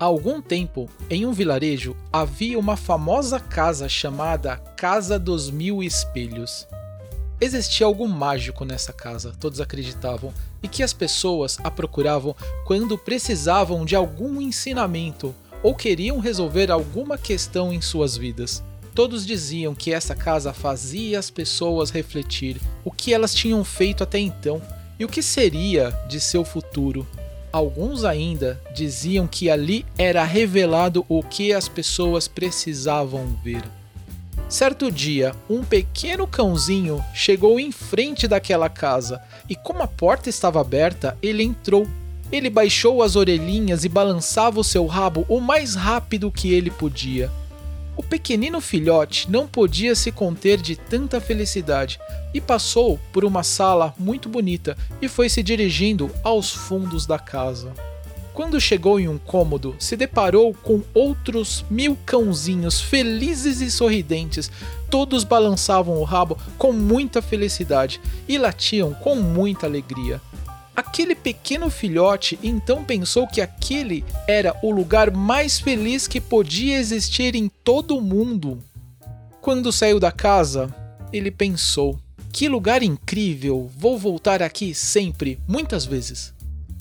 Há algum tempo, em um vilarejo, havia uma famosa casa chamada Casa dos Mil Espelhos. Existia algo mágico nessa casa, todos acreditavam, e que as pessoas a procuravam quando precisavam de algum ensinamento ou queriam resolver alguma questão em suas vidas. Todos diziam que essa casa fazia as pessoas refletir o que elas tinham feito até então e o que seria de seu futuro. Alguns ainda diziam que ali era revelado o que as pessoas precisavam ver. Certo dia, um pequeno cãozinho chegou em frente daquela casa e, como a porta estava aberta, ele entrou. Ele baixou as orelhinhas e balançava o seu rabo o mais rápido que ele podia. O pequenino filhote não podia se conter de tanta felicidade e passou por uma sala muito bonita e foi se dirigindo aos fundos da casa. Quando chegou em um cômodo, se deparou com outros 1000 cãozinhos felizes e sorridentes. Todos balançavam o rabo com muita felicidade e latiam com muita alegria. Aquele pequeno filhote então pensou que aquele era o lugar mais feliz que podia existir em todo o mundo. Quando saiu da casa, ele pensou: que lugar incrível, vou voltar aqui sempre, muitas vezes.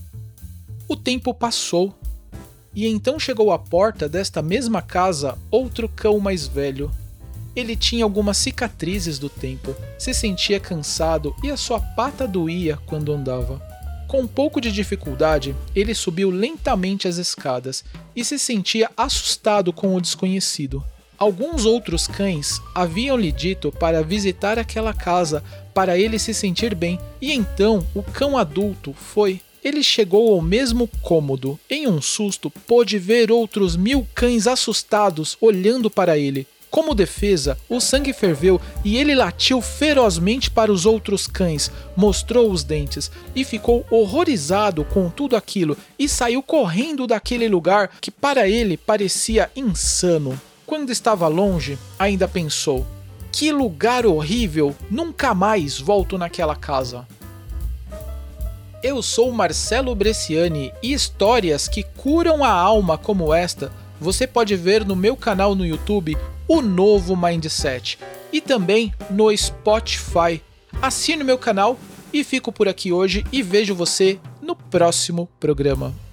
O tempo passou, e então chegou à porta desta mesma casa outro cão mais velho. Ele tinha algumas cicatrizes do tempo, se sentia cansado e a sua pata doía quando andava. Com um pouco de dificuldade, ele subiu lentamente as escadas e se sentia assustado com o desconhecido. Alguns outros cães haviam lhe dito para visitar aquela casa para ele se sentir bem, e então o cão adulto foi. Ele chegou ao mesmo cômodo. Em um susto, pôde ver outros 1000 cães assustados olhando para ele. Como defesa, o sangue ferveu e ele latiu ferozmente para os outros cães, mostrou os dentes e ficou horrorizado com tudo aquilo e saiu correndo daquele lugar que para ele parecia insano. Quando estava longe, ainda pensou: que lugar horrível, nunca mais volto naquela casa. Eu sou Marcelo Bresciani e histórias que curam a alma como esta você pode ver no meu canal no YouTube, O Novo Mindset, e também no Spotify. Assine o meu canal e fico por aqui hoje e vejo você no próximo programa.